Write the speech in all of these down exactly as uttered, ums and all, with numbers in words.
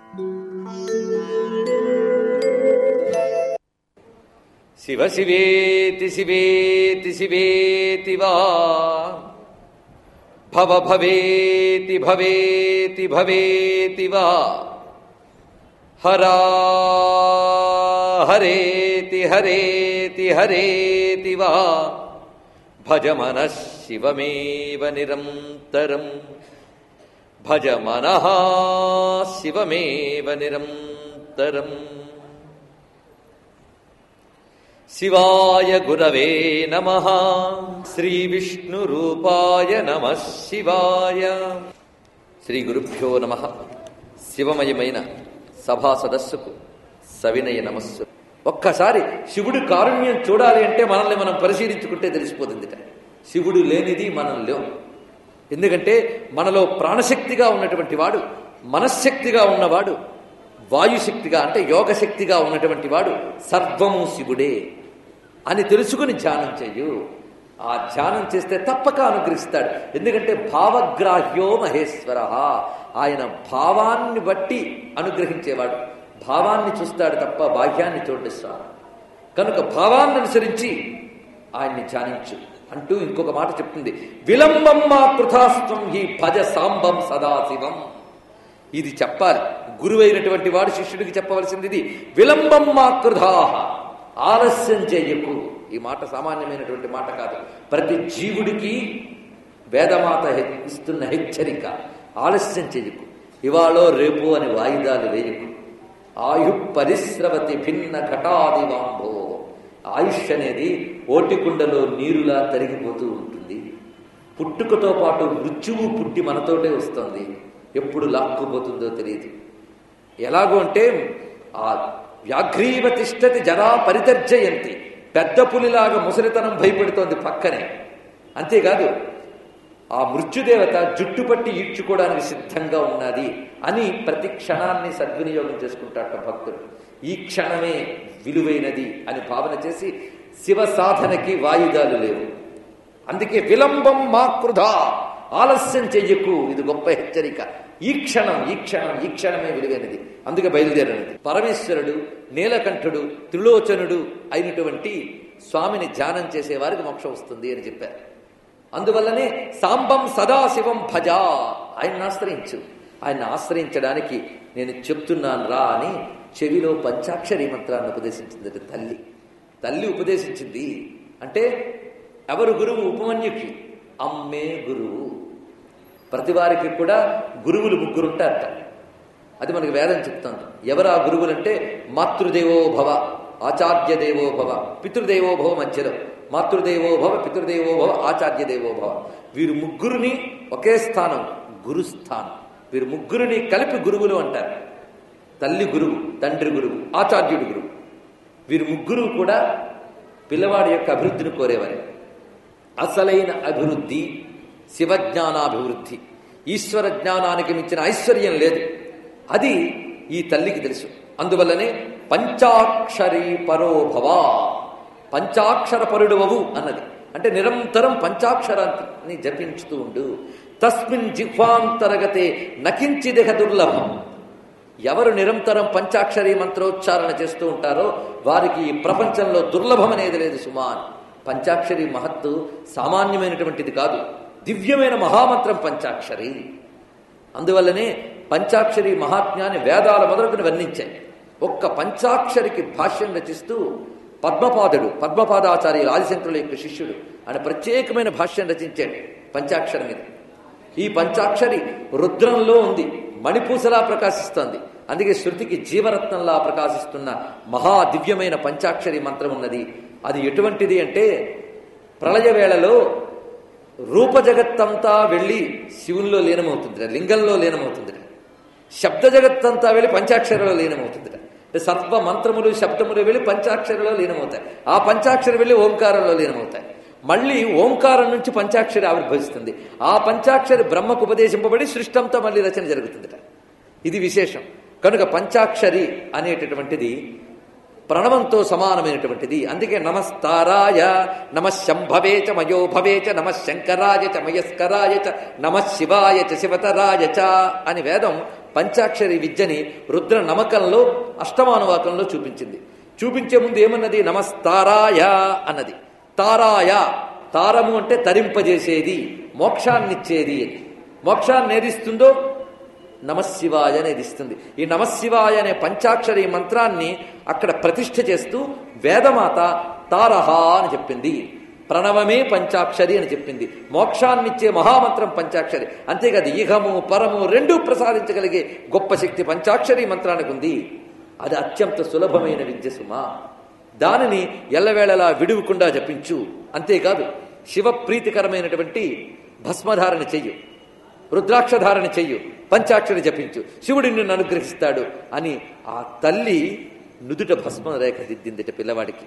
శివ శివేతి శివేతి శివేతి వా భవ భవేతి భవేతి భవేతి వా హరా హరేతి హరేతి హరేతి వా భజ మనః శివమేవ నిరంతరం భజ మనః శివమేవ నిరంతరం. శివాయ గురవే నమః. శ్రీ విష్ణు రూపాయ నమః శివాయ. శ్రీ గురుభ్యో నమః. శివమయమైన సభా సదస్సుకు సవినయ నమస్సు. ఒక్కసారి శివుడి కారుణ్యం చూడాలి అంటే మనల్ని మనం పరిశీలించుకుంటే తెలిసిపోతుంది. శివుడు లేనిది మనం లేవు. ఎందుకంటే మనలో ప్రాణశక్తిగా ఉన్నటువంటి వాడు, మనశ్శక్తిగా ఉన్నవాడు, వాయుశక్తిగా అంటే యోగశక్తిగా ఉన్నటువంటి వాడు సర్వము శివుడే అని తెలుసుకుని ధ్యానం చెయ్యు. ఆ ధ్యానం చేస్తే తప్పక అనుగ్రహిస్తాడు. ఎందుకంటే భావగ్రాహ్యో మహేశ్వర, ఆయన భావాన్ని బట్టి అనుగ్రహించేవాడు. భావాన్ని చూస్తాడు తప్ప బాహ్యాన్ని చూడిస్తాడు. కనుక భావాన్ని అనుసరించి ఆయన్ని ధ్యానించు అంటూ ఇంకొక మాట చెప్తుంది. విలంబం మా కృతాస్త్వం హి భజ సాంబం సదాశివం. ఇది చెప్పాలి. గురువైనటువంటి వాడు శిష్యుడికి చెప్పవలసింది ఇది. విలంబం మా కృధాహ, ఆలస్యం చేయకు. ఈ మాట సామాన్యమైనటువంటి మాట కాదు. ప్రతి జీవుడికి వేదమాత ఇస్తున్న హెచ్చరిక. ఆలస్యం చేయకు. ఇవాళో రేపు అని వాయిదాలు వేయకు. ఆయు పరిశ్రవతి భిన్న ఘటాదివాంభో. ఆయుష్ అనేది ఓటికుండలో నీరులా తరిగిపోతూ ఉంటుంది. పుట్టుకతో పాటు మృత్యువు పుట్టి మనతోటే వస్తుంది. ఎప్పుడు లాక్కుపోతుందో తెలియదు. ఎలాగో అంటే ఆ వ్యాఘ్రీవ తిష్టతి జరా పరితర్జయంతి. పెద్ద పులిలాగా ముసలితనం భయపెడుతోంది పక్కనే. అంతేకాదు ఆ మృత్యుదేవత జుట్టు పట్టి ఈడ్చుకోవడానికి సిద్ధంగా ఉన్నది అని ప్రతి క్షణాన్ని సద్వినియోగం చేసుకుంటాట భక్తుడు. ఈ క్షణమే విలువైనది అని భావన చేసి శివ సాధనకి వాయిదాలు లేవు. అందుకే విలంబం మా కృధా, ఆలస్యం చెయ్యకు. ఇది గొప్ప హెచ్చరిక. ఈ క్షణం ఈ క్షణం ఈ క్షణమే విలువైనది. అందుకే బయలుదేరనిది. పరమేశ్వరుడు, నీలకంఠుడు, త్రిలోచనుడు అయినటువంటి స్వామిని ధ్యానం చేసేవారికి మోక్షం వస్తుంది అని చెప్పారు. అందువల్లనే సాంబం సదాశివం భజ, ఆయన్ని ఆశ్రయించు. ఆయన్ని ఆశ్రయించడానికి నేను చెప్తున్నాను రా అని చెవిలో పంచాక్షరి మంత్రాన్ని ఉపదేశించింది తల్లి. తల్లి ఉపదేశించింది అంటే ఎవరు గురువు? ఉపమన్యుకి. అమ్మే గురువు. ప్రతి వారికి కూడా గురువులు ముగ్గురుంటారట. అది మనకి వేదం చెప్తుంది. ఎవరు ఆ గురువులంటే మాతృదేవో భవ, ఆచార్య దేవో భవ, పితృదేవో భవ. మధ్యలో మాతృదేవో భవ, పితృదేవో భవ, ఆచార్య దేవో భవ. వీరు ముగ్గురిని ఒకే స్థానం, గురుస్థానం. వీరు ముగ్గురిని కలిపి గురువులు అంటారు. తల్లి గురువు, తండ్రి గురువు, ఆచార్యుడు గురువు. వీరు ముగ్గురు కూడా పిల్లవాడి యొక్క అభివృద్ధిని కోరేవారే. అసలైన అభివృద్ధి శివజ్ఞానాభివృద్ధి. ఈశ్వర జ్ఞానానికి మించిన ఐశ్వర్యం లేదు. అది ఈ తల్లికి తెలుసు. అందువల్లనే పంచాక్షరీ పరోభవ, పంచాక్షర పరుడవవు అన్నది. అంటే నిరంతరం పంచాక్షరాన్ని జపించుతూ ఉండు. తస్మిన్ జిహ్వాంతరగతే నకించిదిహ దుర్లభం. ఎవరు నిరంతరం పంచాక్షరీ మంత్రోచ్చారణ చేస్తూ ఉంటారో వారికి ఈ ప్రపంచంలో దుర్లభం అనేది లేదు సుమాన్. పంచాక్షరి మహత్తు సామాన్యమైనటువంటిది కాదు. దివ్యమైన మహామంత్రం పంచాక్షరి. అందువల్లనే పంచాక్షరి మహాత్మ్యాన్ని వేదాల మొదలుకుని వర్ణించాయి. ఒక్క పంచాక్షరికి భాష్యం రచిస్తూ పద్మపాదుడు, పద్మపాదాచార్యులు ఆదిశంకరుల యొక్క శిష్యుడు, ఆయన ప్రత్యేకమైన భాష్యం రచించాడు పంచాక్షరి మీద. ఈ పంచాక్షరి రుద్రంలో ఉంది, మణిపూసలా ప్రకాశిస్తోంది. అందుకే శృతికి జీవరత్నంలా ప్రకాశిస్తున్న మహా దివ్యమైన పంచాక్షరి మంత్రం ఉన్నది. అది ఎటువంటిది అంటే ప్రళయ వేళలో రూప జగత్తంతా వెళ్ళి శివుల్లో లీనమవుతుంది, లింగంలో లీనమవుతుంది. శబ్ద జగత్తంతా వెళ్ళి పంచాక్షరిలో లీనమవుతుంది. అంటే సర్వ మంత్రములు శబ్దములు వెళ్ళి పంచాక్షరిలో లీనమవుతాయి. ఆ పంచాక్షరి వెళ్ళి ఓంకారంలో లీనమవుతాయి. మళ్ళీ ఓంకారం నుంచి పంచాక్షరి ఆవిర్భవిస్తుంది. ఆ పంచాక్షరి బ్రహ్మకు ఉపదేశింపబడి సృష్టంతో మళ్ళీ రచన జరుగుతుంది. ఇది విశేషం. కనుక పంచాక్షరి అనేటటువంటిది ప్రణవంతో సమానమైనటువంటిది. అందుకే నమస్తారాయ నమశంభవే చ మయోభవే చ నమశంకరాయ చ మయస్కరాయ చ నమశివాయ చ శివతరాయ చ అని వేదం పంచాక్షరి విద్యని రుద్ర నమకంలో అష్టమానువాకంలో చూపించింది. చూపించే ముందు ఏమన్నది? నమస్తారాయ అన్నది. తారాయ, తారము అంటే తరింపజేసేది, మోక్షాన్నిచ్చేది అని. మోక్షాన్ని ఏదిస్తుందో నమశివాయ అనేది ఇస్తుంది. ఈ నమశివాయ అనే పంచాక్షరి మంత్రాన్ని అక్కడ ప్రతిష్ఠ చేస్తూ వేదమాత తారహ అని చెప్పింది. ప్రణవమే పంచాక్షరి అని చెప్పింది. మోక్షాన్నిచ్చే మహామంత్రం పంచాక్షరి. అంతేకాదు ఇహము పరము రెండూ ప్రసాదించగలిగే గొప్ప శక్తి పంచాక్షరి మంత్రానికి ఉంది. అది అత్యంత సులభమైన విద్య సుమా. దానిని ఎల్లవేళలా విడువకుండా జపించు. అంతేకాదు శివప్రీతికరమైనటువంటి భస్మధారణ చెయ్యు, రుద్రాక్షధారణ చెయ్యు, పంచాక్షరి జపించు, శివుడు నిన్ను అనుగ్రహిస్తాడు అని ఆ తల్లి నుదుట భస్మ రేఖ దిద్దిందిట పిల్లవాడికి.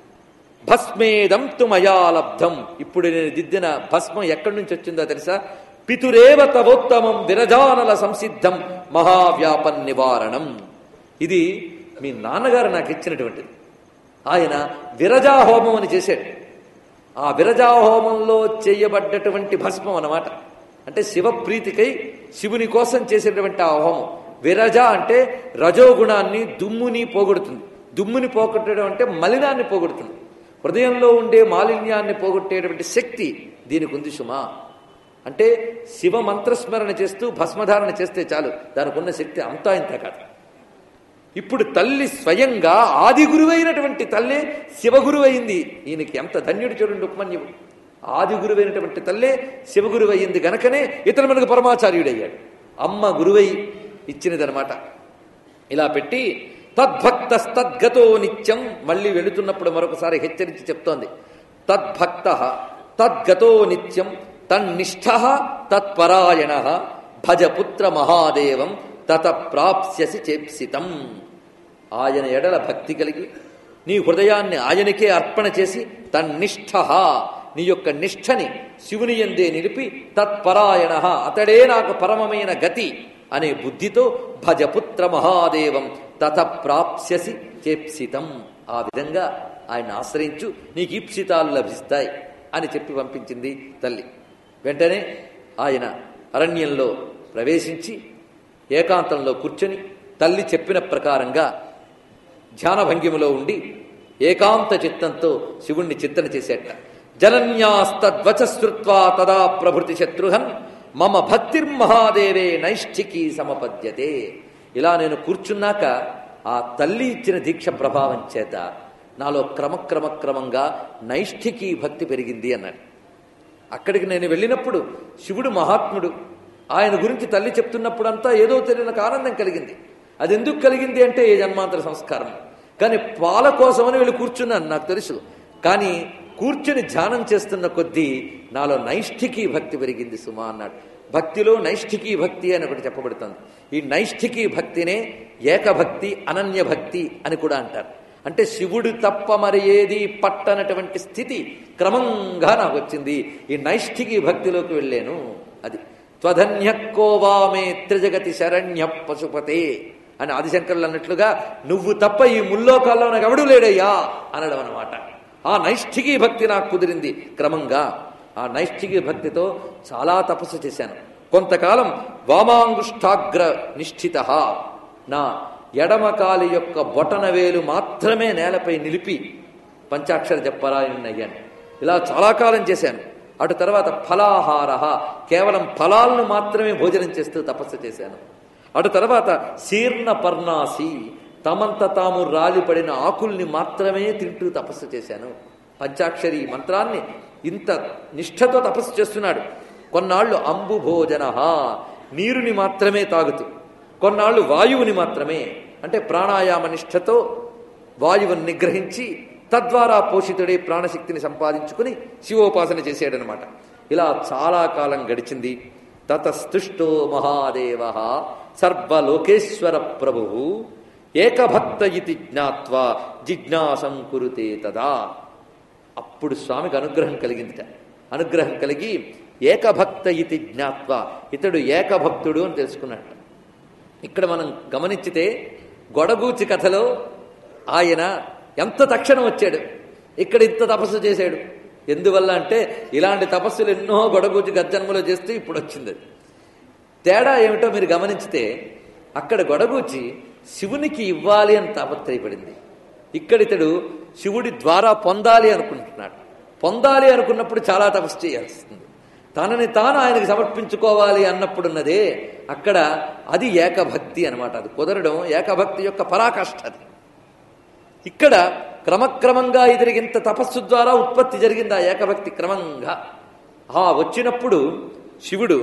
భస్మేదం తు మయా లబ్ధం. ఇప్పుడు నేను దిద్దిన భస్మం ఎక్కడి నుంచి వచ్చిందో తెలుసా? పితురేవ తవోత్తమం విరజానల సంసిద్ధం మహావ్యాపన్ నివారణం. ఇది మీ నాన్నగారు నాకు ఇచ్చినటువంటిది. ఆయన విరజాహోమం అని చేశాడు. ఆ విరజాహోమంలో చేయబడ్డటువంటి భస్మం అన్నమాట. అంటే శివప్రీతికై శివుని కోసం చేసేటువంటి ఆ హోమం. విరజ అంటే రజోగుణాన్ని, దుమ్ముని పోగొడుతుంది. దుమ్ముని పోగొట్టడం అంటే మలినాన్ని పోగొడుతుంది. హృదయంలో ఉండే మాలిన్యాన్ని పోగొట్టేటువంటి శక్తి దీనికి ఉంది సుమా. అంటే శివ మంత్రస్మరణ చేస్తూ భస్మధారణ చేస్తే చాలు, దానికి ఉన్న శక్తి అంతా ఇంత కాదు. ఇప్పుడు తల్లి స్వయంగా ఆది గురువైనటువంటి తల్లే శివగురువైంది. ఈయనకి ఎంత ధన్యుడు చూడండి ఉపమన్యువు. ఆది గురువైనటువంటి తల్లే శివగురువయ్యింది గనకనే ఇతను మనకు పరమాచార్యుడయ్యాడు. అమ్మ గురువై ఇచ్చినదనమాట. ఇలా పెట్టి తద్భక్తస్తద్గతో నిత్యం, మళ్ళీ వెళుతున్నప్పుడు మరొకసారి హెచ్చరించి చెప్తోంది. తద్భక్త తద్గతో నిత్యం తన్నిష్ఠ తత్పరాయణ భజపుత్ర మహాదేవం తత ప్రాప్స్యసి చేప్సితం. ఆయన ఎడల భక్తి కలిగి నీ హృదయాన్ని ఆయనకే అర్పణ చేసి తన్నిష్ఠ, నీ యొక్క నిష్ఠని శివుని యందే నిలిపి తత్పరాయణ, అతడే నాకు పరమమైన గతి అనే బుద్ధితో భజపుత్ర మహాదేవం తత ప్రాప్స్యసి చేప్సితం. ఆ విధంగా ఆయన ఆశ్రయించు, నీకు ఈప్సితాలు లభిస్తాయి అని చెప్పి పంపించింది తల్లి. వెంటనే ఆయన అరణ్యంలో ప్రవేశించి ఏకాంతంలో కూర్చొని తల్లి చెప్పిన ప్రకారంగా ధ్యానభంగిమలో ఉండి ఏకాంత చిత్తంతో శివుణ్ణి చింతన చేసేట. జనన్యాస్తద్వచ శ్రుత్వా తదా ప్రభృతి శత్రుహన్ మమ భక్తిర్మహాదేవే నైష్ఠికీ సమపద్యతే. ఇలా నేను కూర్చున్నాక ఆ తల్లి ఇచ్చిన దీక్ష ప్రభావం చేత నాలో క్రమక్రమక్రమంగా నైష్ఠికీ భక్తి పెరిగింది అన్నాడు. అక్కడికి నేను వెళ్ళినప్పుడు శివుడు మహాత్ముడు, ఆయన గురించి తల్లి చెప్తున్నప్పుడంతా ఏదో తెలియని ఆనందం కలిగింది. అది ఎందుకు కలిగింది అంటే ఏ జన్మాంతర సంస్కారం. కానీ పాల కోసమని వెళ్ళి కూర్చున్నాను నాకు తెలుసు. కానీ కూర్చుని ధ్యానం చేస్తున్న కొద్దీ నాలో నైష్ఠికీ భక్తి పెరిగింది సుమా అన్నాడు. భక్తిలో నైష్ఠికీ భక్తి అని ఒకటి చెప్పబడుతుంది. ఈ నైష్ఠికీ భక్తినే ఏకభక్తి, అనన్య భక్తి అని కూడా అంటారు. అంటే శివుడు తప్ప మరి ఏది పట్టనటువంటి స్థితి క్రమంగా నాకు వచ్చింది. ఈ నైష్ఠికీ భక్తిలోకి వెళ్ళాను. అది త్వధన్యకోవామే త్రిజగతి శరణ్య పశుపతే అని ఆదిశంకరులు అన్నట్లుగా నువ్వు తప్ప ఈ ముల్లోకాల్లో నాకు ఎవడు లేడయ్యా అనడం అనమాట. ఆ నైష్ఠికీ భక్తి నాకు కుదిరింది క్రమంగా. ఆ నైష్ఠికీ భక్తితో చాలా తపస్సు చేశాను. కొంతకాలం వామాంగుష్టాగ్ర నిష్ఠిత, నా ఎడమకాలి యొక్క బొటనవేలు మాత్రమే నేలపై నిలిపి పంచాక్షర జపరాయణయ్యాను. ఇలా చాలా కాలం చేశాను. అటు తర్వాత ఫలాహార, కేవలం ఫలాలను మాత్రమే భోజనం చేస్తూ తపస్సు చేశాను. అటు తర్వాత శీర్ణ పర్ణాసి, తమంత తాము రాలిపడిన ఆకుల్ని మాత్రమే తింటూ తపస్సు చేశాను. పంచాక్షరి మంత్రాన్ని ఇంత నిష్ఠతో తపస్సు చేస్తున్నాడు. కొన్నాళ్ళు అంబు భోజన, నీరుని మాత్రమే తాగుతూ, కొన్నాళ్ళు వాయువుని మాత్రమే, అంటే ప్రాణాయామ నిష్ఠతో వాయువుని నిగ్రహించి తద్వారా పోషితుడే ప్రాణశక్తిని సంపాదించుకుని శివోపాసన చేశాడనమాట. ఇలా చాలా కాలం గడిచింది. తతస్తుష్టో మహాదేవ సర్వలోకేశ్వర ప్రభు ఏకభక్త ఇతి జ్ఞాత్వా జిజ్ఞాసం కురుతే తదా. అప్పుడు స్వామికి అనుగ్రహం కలిగిందిట. అనుగ్రహం కలిగి ఏకభక్త ఇతి జ్ఞాత్వా, ఇతడు ఏకభక్తుడు అని తెలుసుకున్నట్ట. ఇక్కడ మనం గమనించితే గొడగూచి కథలో ఆయన ఎంత తక్షణం వచ్చాడు, ఇక్కడ ఇంత తపస్సు చేశాడు. ఎందువల్ల అంటే ఇలాంటి తపస్సులు ఎన్నో గొడగూచి గజ్జన్మలో చేస్తే ఇప్పుడు వచ్చింది. తేడా ఏమిటో మీరు గమనించితే అక్కడ గొడగూచి శివునికి ఇవ్వాలి అని తాపత్రయపడింది. ఇక్కడితడు శివుడి ద్వారా పొందాలి అనుకుంటున్నాడు. పొందాలి అనుకున్నప్పుడు చాలా తపస్సు చేయాల్సి వస్తుంది. తనని తాను ఆయనకు సమర్పించుకోవాలి అన్నప్పుడున్నదే అక్కడ అది ఏకభక్తి అనమాట. అది కుదరడం ఏకభక్తి యొక్క పరాకాష్ఠ. అది ఇక్కడ క్రమక్రమంగా ఇతనికి ఇంత తపస్సు ద్వారా ఉత్పత్తి జరిగింది ఆ ఏకభక్తి క్రమంగా. ఆ వచ్చినప్పుడు శివుడు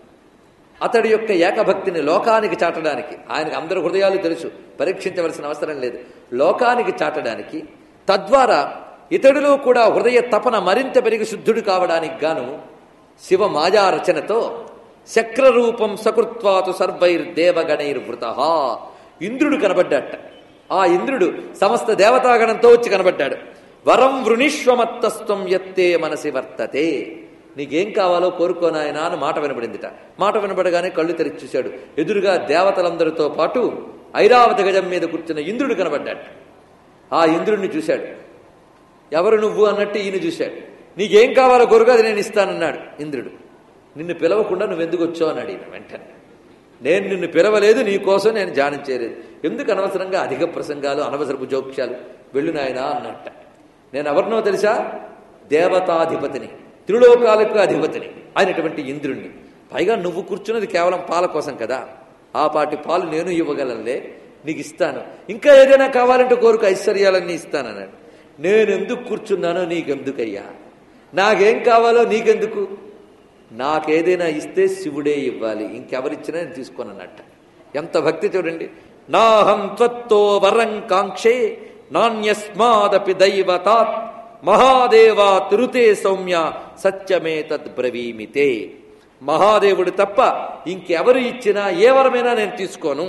అతడి యొక్క ఏకభక్తిని లోకానికి చాటడానికి, ఆయనకు అందరి హృదయాలు తెలుసు, పరీక్షించవలసిన అవసరం లేదు, లోకానికి చాటడానికి, తద్వారా ఇతడిలో కూడా హృదయ తపన మరింత పెరిగి శుద్ధుడు కావడానికి గాను శివ మాయా రచనతో శక్రరూపం సకృత్వాతు సర్వైర్దేవగణైర్వృత ఇంద్రుడు కనబడ్డాట. ఆ ఇంద్రుడు సమస్త దేవతాగణంతో వచ్చి కనబడ్డాడు. వరం వృణీష్వమత్తస్త్వం యత్తే మనసి వర్తతే, నీకేం కావాలో కోరుకోనాయనా అని మాట వినబడిందిట. మాట వినబడగానే కళ్ళు తెరిచి చూశాడు. ఎదురుగా దేవతలందరితో పాటు ఐరావత గజం మీద కూర్చున్న ఇంద్రుడు కనబడ్డాడు. ఆ ఇంద్రుడిని చూశాడు. ఎవరు నువ్వు అన్నట్టు ఈయన చూశాడు. నీకేం కావాలో కోరుకు అది నేను ఇస్తానన్నాడు ఇంద్రుడు. నిన్ను పిలవకుండా నువ్వెందుకు వచ్చావు అన్నాడు ఈయన వెంటనే. నేను నిన్ను పిలవలేదు, నీ కోసం నేను ధ్యానం చేయలేదు, ఎందుకు అనవసరంగా అధిక ప్రసంగాలు, అనవసరపు జోక్యాలు, వెళ్ళు నాయనా అన్నట్ట. నేను ఎవరినో తెలుసా? దేవతాధిపతిని, త్రిలోకాలకు అధిపతిని అయినటువంటి ఇంద్రుణ్ణి. పైగా నువ్వు కూర్చున్నది కేవలం పాల కోసం కదా, ఆ పాటి పాలు నేను ఇవ్వగలనులే, నీకు ఇస్తాను. ఇంకా ఏదైనా కావాలంటే కోరుకు, ఐశ్వర్యాలన్నీ ఇస్తానన్నాడు. నేను ఎందుకు కూర్చున్నానో నీకెందుకయ్యా, నాకేం కావాలో నీకెందుకు, నాకేదైనా ఇస్తే శివుడే ఇవ్వాలి, ఇంకెవరిచ్చినా నేను తీసుకోనన్నట్ట. ఎంత భక్తి చూడండి. నాహం త్వత్తో వరం కాంక్షే నాణ్యస్మాదపి దైవతాత్ మహాదేవా తిరుతే సౌమ్య సత్యమే తద్ బ్రవీమితే. మహాదేవుడు తప్ప ఇంకెవరు ఇచ్చినా ఏ వరమైనా నేను తీసుకోను.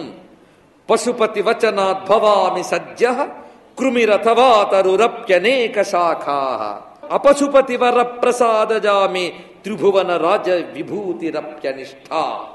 పశుపతి వచనాత్ భవామి సజ్జ కృమిరథవా తరురప్యనేక శాఖా అపశుపతి వర ప్రసాదజామి త్రిభువన రాజ విభూతిరప్యనిష్ఠ.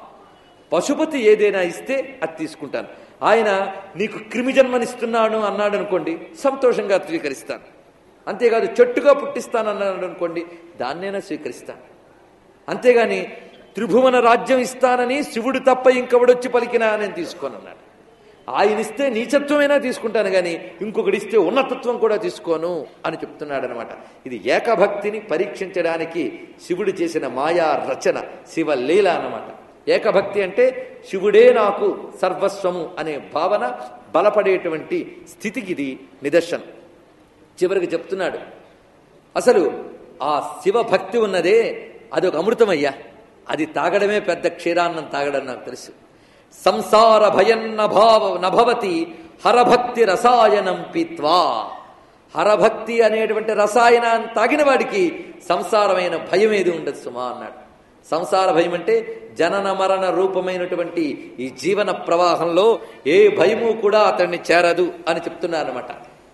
పశుపతి ఏదైనా ఇస్తే అది తీసుకుంటాను. ఆయన నీకు క్రిమి జన్మనిస్తున్నాను అన్నాడు అనుకోండి, సంతోషంగా స్వీకరిస్తాను. అంతేకాదు చెట్టుగా పుట్టిస్తానన్నాడు అనుకోండి, దాన్నైనా స్వీకరిస్తాను. అంతేగాని త్రిభువన రాజ్యం ఇస్తానని శివుడు తప్ప ఇంకొకడొచ్చి పలికినా నేను తీసుకోనన్నాడు. ఆయన ఇస్తే నీచత్వమైనా తీసుకుంటాను కానీ ఇంకొకడిస్తే ఉన్నతత్వం కూడా తీసుకోను అని చెప్తున్నాడు అనమాట. ఇది ఏకభక్తిని పరీక్షించడానికి శివుడు చేసిన మాయా రచన, శివలీల అన్నమాట. ఏకభక్తి అంటే శివుడే నాకు సర్వస్వము అనే భావన బలపడేటువంటి స్థితికి ఇది నిదర్శనం. చివరికి చెప్తున్నాడు, అసలు ఆ శివభక్తి ఉన్నదే అదొక అమృతమయ్యా, అది తాగడమే పెద్ద క్షీరాన్నం తాగడం నాకు తెలుసు. సంసార భయన్న భావ నభవతి హరభక్తి రసాయనం పీత్వా. హరభక్తి అనేటువంటి రసాయనాన్ని తాగిన వాడికి సంసారమైన భయం ఏది ఉండదు సుమా అన్నాడు. సంసార భయం అంటే జనన మరణ రూపమైనటువంటి ఈ జీవన ప్రవాహంలో ఏ భయము కూడా అతన్ని చేరదు అని చెప్తున్నారన్నమాట.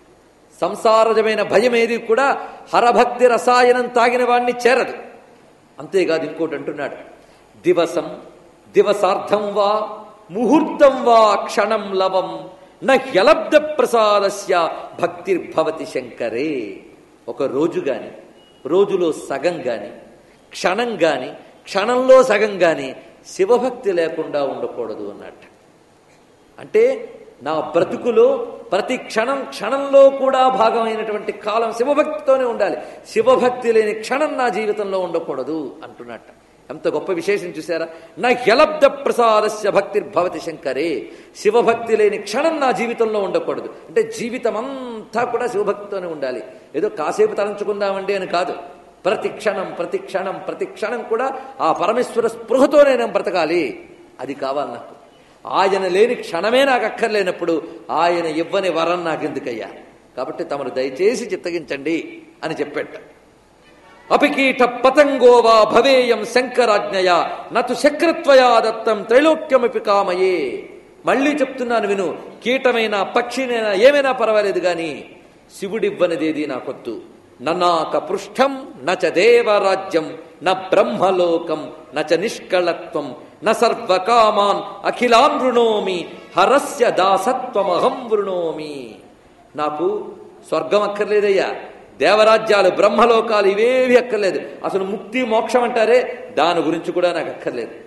సంసారజమైన భయం ఏది కూడా హరభక్తి రసాయనం తాగిన వాడిని చేరదు. అంతేకాదు ఇంకోటి అంటున్నాడు, దివసం దివసార్థం వా ముహూర్తం వా క్షణం లవం నహ్యలబ్ధ ప్రసాదస్య భక్తిర్భవతి శంకరే. ఒక రోజు గాని, రోజులో సగం గాని, క్షణం గాని, క్షణంలో సగం గాని శివభక్తి లేకుండా ఉండకూడదు అన్నట్టు. అంటే నా బ్రతుకులో ప్రతి క్షణం క్షణంలో కూడా భాగమైనటువంటి కాలం శివభక్తితోనే ఉండాలి. శివభక్తి లేని క్షణం నా జీవితంలో ఉండకూడదు అంటున్నట్ట. ఎంత గొప్ప విశేషం చూసారా. నా హ్యలబ్ధ ప్రసాదస్య భక్తిర్భవతి శంకరే. శివభక్తి లేని క్షణం నా జీవితంలో ఉండకూడదు. అంటే జీవితం అంతా కూడా శివభక్తితోనే ఉండాలి. ఏదో కాసేపు తలంచుకుందామండి అని కాదు. ప్రతి క్షణం ప్రతి క్షణం ప్రతి క్షణం కూడా ఆ పరమేశ్వర స్పృహతోనే నేను బ్రతకాలి. అది కావాలి నాకు. ఆయన లేని క్షణమే నాకు అక్కర్లేనప్పుడు ఆయన ఇవ్వని వరం నాకెందుకయ్యా. కాబట్టి తమరు దయచేసి చిత్తగించండి అని చెప్పేట. అపికీట పతంగోవా భవేయం శంకరాజ్ఞయ నతు శక్రత్వయా దత్తం త్రైలోక్యమపి కామయే. మళ్ళీ చెప్తున్నాను విను, కీటమైనా పక్షినైనా ఏమైనా పర్వాలేదు గాని శివుడివ్వనిదేది నాకొద్దు. ననాక పృష్ఠం నచ దేవరాజ్యం న బ్రహ్మలోకం నచ నిష్కళత్వం న సర్వకామాన్ అఖిలాన్ వృణోమి హరస్య దాసత్వమహం వృణోమి. నాకు స్వర్గం అక్కర్లేదయ్యా, దేవరాజ్యాలు బ్రహ్మలోకాలు ఇవేవి అక్కర్లేదు. అసలు ముక్తి మోక్షం అంటారే దాని గురించి కూడా నాకు అక్కర్లేదు.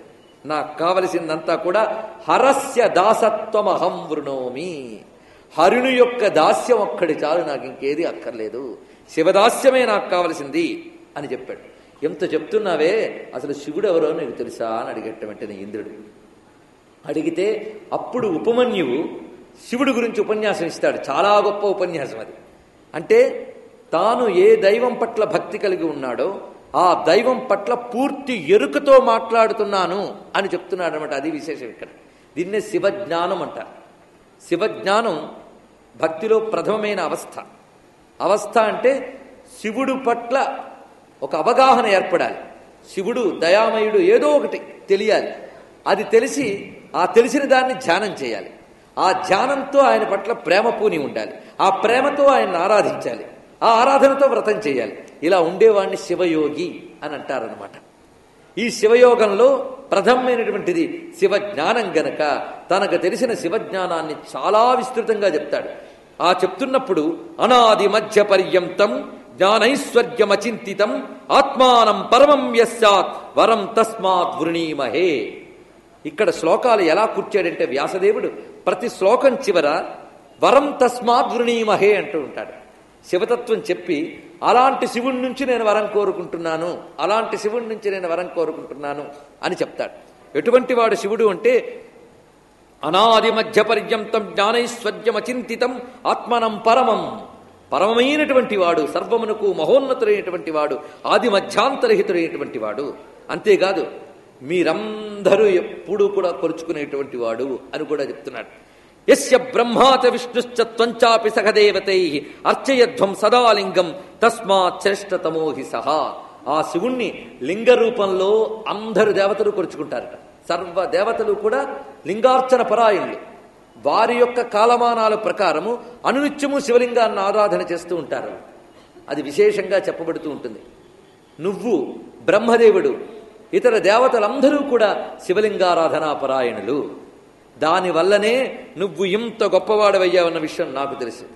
నాకు కావలసిందంతా కూడా హరస్య దాసత్వమహం వృణోమి. హరుని యొక్క దాస్యం ఒక్కడి చాలు, నాకు ఇంకేది అక్కర్లేదు, శివదాస్యమే నాకు కావలసింది అని చెప్పాడు. ఎంత చెప్తున్నావే, అసలు శివుడు ఎవరో నీకు తెలుసా అని అడిగేట వెంటనే ఇంద్రుడు. అడిగితే అప్పుడు ఉపమన్యువు శివుడి గురించి ఉపన్యాసం ఇస్తాడు. చాలా గొప్ప ఉపన్యాసం అది. అంటే తాను ఏ దైవం పట్ల భక్తి కలిగి ఉన్నాడో ఆ దైవం పట్ల పూర్తి ఎరుకతో మాట్లాడుతున్నాను అని చెప్తున్నాడు అనమాట. అది విశేషం ఇక్కడ. దీన్నే శివజ్ఞానం అంటారు. శివజ్ఞానం భక్తిలో ప్రథమమైన అవస్థ. అవస్థ అంటే శివుడు పట్ల ఒక అవగాహన ఏర్పడాలి. శివుడు దయామయుడు ఏదో ఒకటి తెలియాలి. అది తెలిసి ఆ తెలిసిన దాన్ని ధ్యానం చేయాలి. ఆ ధ్యానంతో ఆయన పట్ల ప్రేమ పూని ఉండాలి. ఆ ప్రేమతో ఆయన్ని ఆరాధించాలి. ఆ ఆరాధనతో వ్రతం చేయాలి. ఇలా ఉండేవాడిని శివయోగి అని అంటారనమాట. ఈ శివయోగంలో ప్రథమైనటువంటిది శివజ్ఞానం గనక తనకు తెలిసిన శివజ్ఞానాన్ని చాలా విస్తృతంగా చెప్తాడు. ఆ చెప్తున్నప్పుడు అనాది మధ్య పర్యంతం జ్ఞానైశ్వర్యమచింతితం ఆత్మానం పరమం యస్యాత్ వరం తస్మాత్ వృణీమహే. ఇక్కడ శ్లోకాలు ఎలా కూర్చాడంటే వ్యాసదేవుడు ప్రతి శ్లోకం చివర వరం తస్మాత్ వృణీమహే అంటూ ఉంటాడు. శివతత్వం చెప్పి అలాంటి శివుడి నుంచి నేను వరం కోరుకుంటున్నాను, అలాంటి శివుడి నుంచి నేను వరం కోరుకుంటున్నాను అని చెప్తాడు. ఎటువంటి వాడు శివుడు అంటే అనాది మధ్య పర్యంతం జ్ఞానైశ్వర్యమచింతితం ఆత్మనం పరమం. పరమమైనటువంటి వాడు, సర్వమునకు మహోన్నతుడైనటువంటి వాడు, ఆది మధ్యాంతరహితుడైనటువంటి వాడు. అంతేకాదు మీరందరూ ఎప్పుడూ కూడా కొలుచుకునేటువంటి వాడు అని కూడా చెప్తున్నాడు. యస్య బ్రహ్మాచ విష్ణుశ్చ త్వంచాపి సహదేవతై అర్చయధ్వం సదాలింగం తస్మాత్ శ్రేష్టతమో హి సహా. ఆ శివుణ్ణి లింగ రూపంలో అందరు దేవతలు కొలుచుకుంటారట. సర్వ దేవతలు కూడా లింగార్చన పరాయణులు. వారి యొక్క కాలమానాల ప్రకారము అనునిత్యము శివలింగాన్ని ఆరాధన చేస్తూ ఉంటారు. అది విశేషంగా చెప్పబడుతూ ఉంటుంది. నువ్వు బ్రహ్మదేవుడు ఇతర దేవతలందరూ కూడా శివలింగారాధనా పరాయణులు. దానివల్లనే నువ్వు ఇంత గొప్పవాడవయ్యావన్న విషయం నాకు తెలుసు.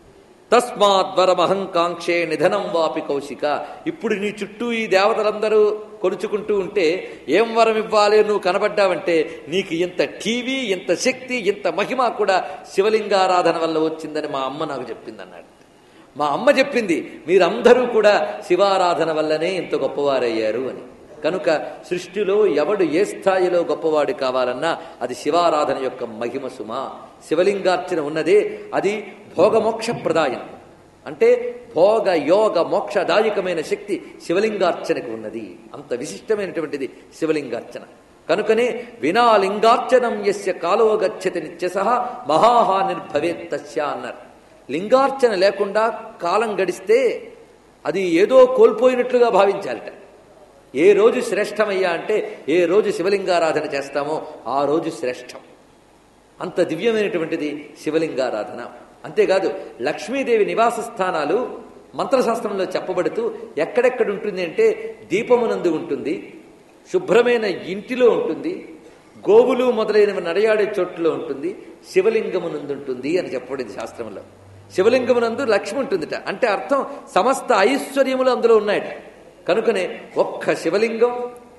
తస్మాద్వరమహంకాంక్షే నిధనం వాపి కౌశిక. ఇప్పుడు నీ చుట్టూ ఈ దేవతలందరూ కొలుచుకుంటూ ఉంటే ఏం వరం ఇవ్వాలి నువ్వు కనబడ్డావంటే నీకు ఇంత టీవీ, ఇంత శక్తి, ఇంత మహిమ కూడా శివలింగారాధన వల్ల వచ్చిందని మా అమ్మ నాకు చెప్పింది అన్నాడు. మా అమ్మ చెప్పింది మీరందరూ కూడా శివారాధన వల్లనే ఇంత గొప్పవారయ్యారు అని. కనుక సృష్టిలో ఎవడు ఏ స్థాయిలో గొప్పవాడు కావాలన్నా అది శివారాధన యొక్క మహిమ సుమ. శివలింగార్చన ఉన్నదే అది భోగమోక్ష ప్రదాయం. అంటే భోగ యోగ మోక్షదాయకమైన శక్తి శివలింగార్చనకు ఉన్నది. అంత విశిష్టమైనటువంటిది శివలింగార్చన. కనుకనే వినా లింగార్చనం యస్య కాలో గచ్చతి నిత్యసహ మహాహానిర్భవేత్ తస్య అన్నారు. లింగార్చన లేకుండా కాలం గడిస్తే అది ఏదో కోల్పోయినట్లుగా భావించాలట. ఏ రోజు శ్రేష్టమయ్యా అంటే ఏ రోజు శివలింగారాధన చేస్తామో ఆ రోజు శ్రేష్టం. అంత దివ్యమైనటువంటిది శివలింగారాధన. అంతేకాదు లక్ష్మీదేవి నివాస స్థానాలు మంత్రశాస్త్రంలో చెప్పబడుతూ ఎక్కడెక్కడ ఉంటుంది అంటే దీపమునందు ఉంటుంది, శుభ్రమైన ఇంటిలో ఉంటుంది, గోవులు మొదలైనవి నడయాడే చోట్లలో ఉంటుంది, శివలింగమునందు ఉంటుంది అని చెప్పబడింది శాస్త్రంలో. శివలింగమునందు లక్ష్మి ఉంటుందిట. అంటే అర్థం సమస్త ఐశ్వర్యములు అందులో ఉన్నాయట. కనుకనే ఒక్క శివలింగం,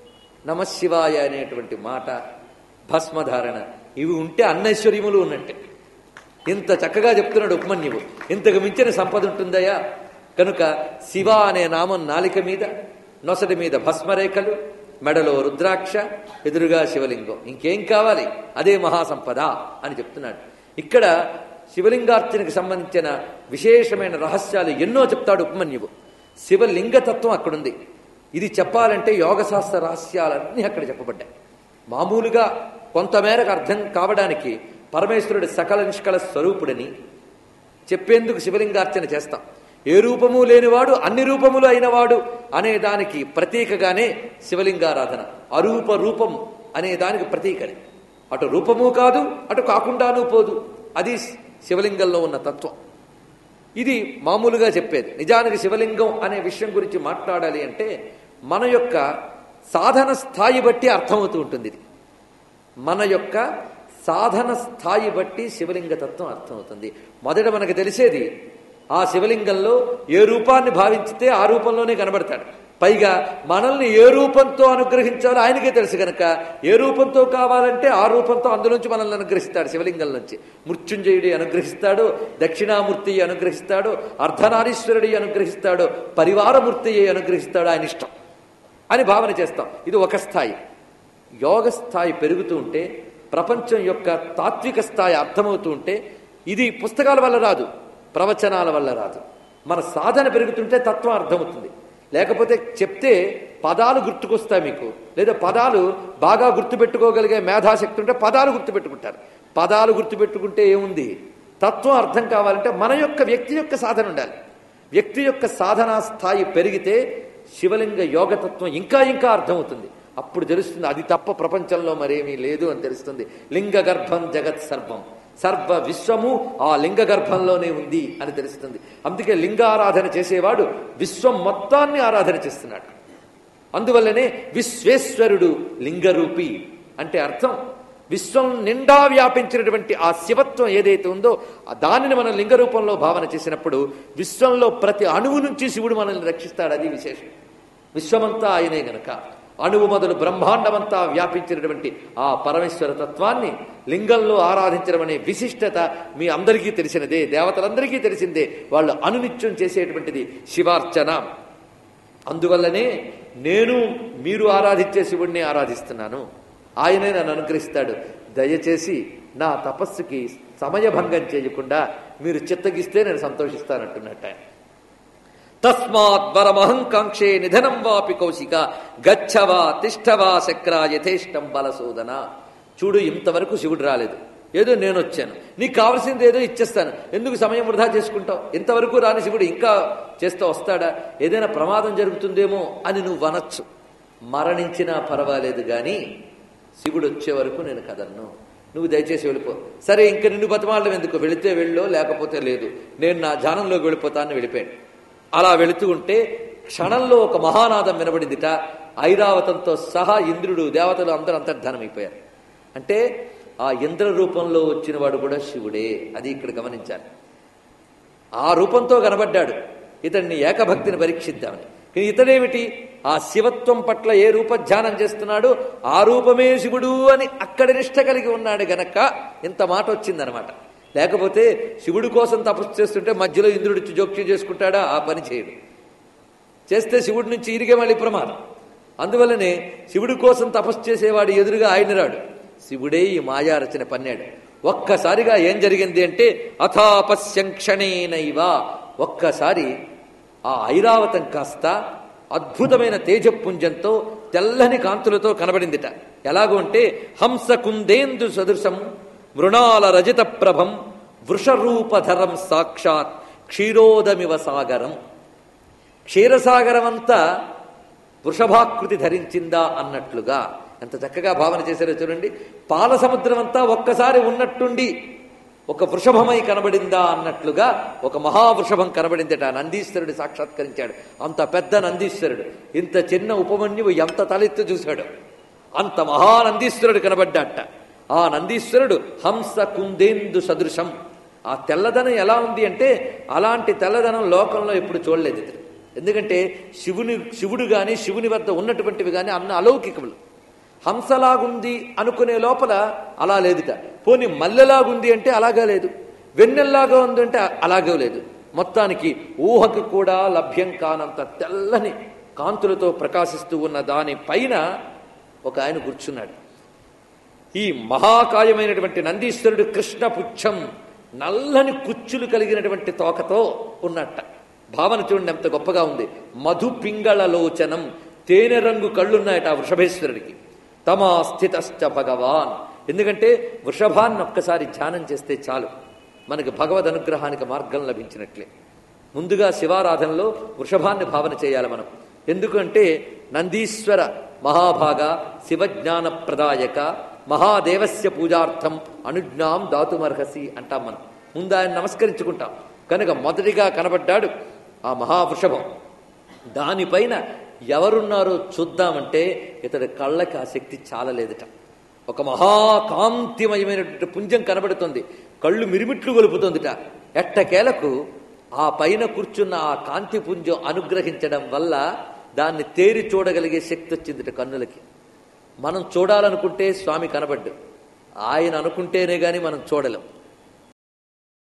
నమశివాయ అనేటువంటి మాట, భస్మధారణ ఇవి ఉంటే అన్నైశ్వర్యములు ఉన్నట్టే. ఇంత చక్కగా చెప్తున్నాడు ఉపమన్యువు. ఇంతకు మించిన సంపద ఉంటుందయా? కనుక శివ అనే నామం నాలిక మీద, నొసటి మీద భస్మరేఖలు, మెడలో రుద్రాక్ష, ఎదురుగా శివలింగం. ఇంకేం కావాలి? అదే మహాసంపద అని చెప్తున్నాడు. ఇక్కడ శివలింగార్చనకు సంబంధించిన విశేషమైన రహస్యాలు ఎన్నో చెప్తాడు ఉపమన్యువు. శివలింగతత్వం అక్కడుంది. ఇది చెప్పాలంటే యోగశాస్త్ర రహస్యాలన్నీ అక్కడ చెప్పబడ్డాయి. మామూలుగా కొంతమేరకు అర్థం కావడానికి పరమేశ్వరుడి సకల నిష్కళ స్వరూపుడని చెప్పేందుకు శివలింగార్చన చేస్తాం. ఏ రూపము లేనివాడు అన్ని రూపములు అయినవాడు అనే దానికి ప్రతీకగానే శివలింగారాధన. అరూప రూపం అనే దానికి ప్రతీకని. అటు రూపము కాదు, అటు కాకుండానూ పోదు. అది శివలింగంలో ఉన్న తత్వం. ఇది మామూలుగా చెప్పేది. నిజానికి శివలింగం అనే విషయం గురించి మాట్లాడాలి అంటే మన యొక్క సాధన స్థాయి బట్టి అర్థమవుతూ ఉంటుంది. ఇది మన యొక్క సాధన స్థాయి బట్టి శివలింగ తత్వం అర్థమవుతుంది. మొదట మనకు తెలిసేది ఆ శివలింగంలో ఏ రూపాన్ని భావించితే ఆ రూపంలోనే కనబడతాడు. పైగా మనల్ని ఏ రూపంతో అనుగ్రహించాలో ఆయనకే తెలుసు కనుక ఏ రూపంతో కావాలంటే ఆ రూపంతో అందులోంచి మనల్ని అనుగ్రహిస్తాడు. శివలింగం నుంచి మృత్యుంజయుడి అనుగ్రహిస్తాడు, దక్షిణామూర్తి అనుగ్రహిస్తాడు, అర్ధనారీశ్వరుడి అనుగ్రహిస్తాడు, పరివారమూర్తి అనుగ్రహిస్తాడు. ఆయన ఇష్టం అని భావన చేస్తాం. ఇది ఒక స్థాయి. యోగ స్థాయి పెరుగుతూ ఉంటే, ప్రపంచం యొక్క తాత్విక స్థాయి అర్థమవుతూ ఉంటే, ఇది పుస్తకాల వల్ల రాదు, ప్రవచనాల వల్ల రాదు. మన సాధన పెరుగుతుంటే తత్వం అర్థమవుతుంది. లేకపోతే చెప్తే పదాలు గుర్తుకొస్తాయి మీకు, లేదా పదాలు బాగా గుర్తుపెట్టుకోగలిగే మేధాశక్తి ఉంటే పదాలు గుర్తుపెట్టుకుంటారు. పదాలు గుర్తుపెట్టుకుంటే ఏముంది? తత్వం అర్థం కావాలంటే మన యొక్క వ్యక్తి యొక్క సాధన ఉండాలి. వ్యక్తి యొక్క సాధనా స్థాయి పెరిగితే శివలింగ యోగతత్వం ఇంకా ఇంకా అర్థమవుతుంది. అప్పుడు తెలుస్తుంది అది తప్ప ప్రపంచంలో మరేమీ లేదు అని తెలుస్తుంది. లింగ గర్భం జగత్ సర్వం, సర్వ విశ్వము ఆ లింగ గర్భంలోనే ఉంది అని తెలుస్తుంది. అందుకే లింగారాధన చేసేవాడు విశ్వం మొత్తాన్ని ఆరాధన చేస్తున్నాడు. అందువల్లనే విశ్వేశ్వరుడు లింగరూపి అంటే అర్థం విశ్వం నిండా వ్యాపించినటువంటి ఆ శివత్వం ఏదైతే ఉందో దానిని మనం లింగ రూపంలో భావన చేసినప్పుడు విశ్వంలో ప్రతి అణువు నుంచి శివుడు మనల్ని రక్షిస్తాడు. అది విశేషం. విశ్వమంతా ఆయనే గనక అణువు మొదలు బ్రహ్మాండమంతా వ్యాపించినటువంటి ఆ పరమేశ్వర తత్వాన్ని లింగంలో ఆరాధించడం అనే విశిష్టత మీ అందరికీ తెలిసినదే, దేవతలందరికీ తెలిసిందే. వాళ్ళు అనునిత్యం చేసేటువంటిది శివార్చన. అందువల్లనే నేను మీరు ఆరాధించే శివుడిని ఆరాధిస్తున్నాను, ఆయనే నన్ను అనుగ్రహిస్తాడు. దయచేసి నా తపస్సుకి సమయభంగం చేయకుండా మీరు చిత్తగిస్తే నేను సంతోషిస్తానంటున్నట్టు ఆయన. తస్మాత్ వరమహంకాంక్షే నిధనం వాపి కౌశిక గచ్చవా తిష్టవా శక్ర యథేష్టం బలసోదన. చూడు, ఇంతవరకు శివుడు రాలేదు, ఏదో నేను వచ్చాను, నీకు కావలసింది ఏదో ఇచ్చేస్తాను, ఎందుకు సమయం వృధా చేసుకుంటావు? ఇంతవరకు రాని శివుడు ఇంకా చేస్తూ వస్తాడా? ఏదైనా ప్రమాదం జరుగుతుందేమో అని నువ్వు అనొచ్చు. మరణించినా పర్వాలేదు కానీ శివుడు వచ్చే వరకు నేను కదన్ను, నువ్వు దయచేసి వెళ్ళిపో. సరే, ఇంక నిన్ను బతిమాడడం ఎందుకు? వెళితే వెళ్ళో లేకపోతే లేదు, నేను నా ధ్యానంలోకి వెళ్ళిపోతానని వెళ్ళిపోయాడు. అలా వెళుతూ ఉంటే క్షణంలో ఒక మహానాదం వినబడిందిట. ఐరావతంతో సహా ఇంద్రుడు, దేవతలు అందరూ అంతర్ధానమైపోయారు. అంటే ఆ ఇంద్ర రూపంలో వచ్చిన వాడు కూడా శివుడే. అది ఇక్కడ గమనించాలి. ఆ రూపంతో కనబడ్డాడు. ఇతన్ని ఏకభక్తిని పరీక్షిద్దామని. కానీ ఇతడేమిటి? ఆ శివత్వం పట్ల ఏ రూప ధ్యానం చేస్తున్నాడు ఆ రూపమే శివుడు అని అక్కడ నిష్ట కలిగి ఉన్నాడు గనక ఇంత మాట వచ్చిందనమాట. లేకపోతే శివుడి కోసం తపస్సు చేస్తుంటే మధ్యలో ఇంద్రుడి జోక్యం చేసుకుంటాడా? ఆ పని చేయడు. చేస్తే శివుడి నుంచి ఇరిగే మళ్ళీ ప్రమాదం. అందువల్లనే శివుడి కోసం తపస్సు చేసేవాడు ఎదురుగా ఆయన రాడు, శివుడే ఈ మాయారచన పన్నాడు. ఒక్కసారిగా ఏం జరిగింది అంటే అథాపశ్యం క్షణేనైవ, ఒక్కసారి ఆ ఐరావతం కాస్త అద్భుతమైన తేజపుంజంతో తెల్లని కాంతులతో కనబడిందిట. ఎలాగో అంటే హంస కుందేందు సదృశం మృణాల రజిత ప్రభం వృషరూపధరం సాక్షాత్ క్షీరోదమివ సాగరం. క్షీరసాగరం అంతా వృషభాకృతి ధరించిందా అన్నట్లుగా ఎంత చక్కగా భావన చేశారో చూడండి. పాల సముద్రం అంతా ఒక్కసారి ఉన్నట్టుండి ఒక వృషభమై కనబడిందా అన్నట్లుగా ఒక మహావృషభం కనబడిందట. నందీశ్వరుడు సాక్షాత్కరించాడు. అంత పెద్ద నందీశ్వరుడు ఇంత చిన్న ఉపమన్యువు ఎంత తలెత్తు చూశాడు, అంత మహానందీశ్వరుడు కనబడ్డాట. ఆ నందీశ్వరుడు హంస కుందేందు సదృశం. ఆ తెల్లదనం ఎలా ఉంది అంటే అలాంటి తెల్లదనం లోకంలో ఎప్పుడు చూడలేదు ఇతడు. ఎందుకంటే శివుని శివుడు గాని శివుని వద్ద ఉన్నటువంటివి కానీ అన్న అలౌకికములు. హంసలాగుంది అనుకునే లోపల అలా లేదుట. పోనీ మల్లెలాగుంది అంటే అలాగా లేదు, వెన్నెల్లాగా ఉంది అంటే అలాగే లేదు. మొత్తానికి ఊహకు కూడా లభ్యం కానంత తెల్లని కాంతులతో ప్రకాశిస్తూ ఉన్న దాని పైన ఒక ఆయన కూర్చున్నాడు. ఈ మహాకాయమైనటువంటి నందీశ్వరుడు కృష్ణపుచ్చం, నల్లని కుచ్చులు కలిగినటువంటి తోకతో ఉన్నట్ట. భావన చూడండి ఎంత గొప్పగా ఉంది. మధు పింగళలోచనం, తేనె రంగు కళ్ళున్నాయట ఆ వృషభేశ్వరుడికి. తమా స్థితశ్చ భగవాన్. ఎందుకంటే వృషభాన్ని ఒక్కసారి ధ్యానం చేస్తే చాలు మనకి భగవద్ అనుగ్రహానికి మార్గం లభించినట్లే. ముందుగా శివారాధనలో వృషభాన్ని భావన చేయాలి మనం. ఎందుకంటే నందీశ్వర మహాభాగ శివజ్ఞాన ప్రదాయక మహాదేవస్య పూజార్థం అనుజ్ఞాం దాతుమర్హసి అంటాం మనం. ముందు ఆయన నమస్కరించుకుంటాం కనుక మొదటిగా కనబడ్డాడు ఆ మహావృషభం. దానిపైన ఎవరున్నారో చూద్దామంటే ఇతడి కళ్ళకి ఆ శక్తి చాలలేదుట. ఒక మహాకాంతిమయమైనటువంటి పుంజం కనబడుతుంది, కళ్ళు మిరిమిట్లు గొలుపుతుందిట. ఎట్టకేలకు ఆ పైన కూర్చున్న ఆ కాంతి పుంజం అనుగ్రహించడం వల్ల దాన్ని తేరి చూడగలిగే శక్తి వచ్చిందిట కన్నులకి. మనం చూడాలనుకుంటే స్వామి కనబడ్డు, ఆయన అనుకుంటేనే గాని మనం చూడలేం.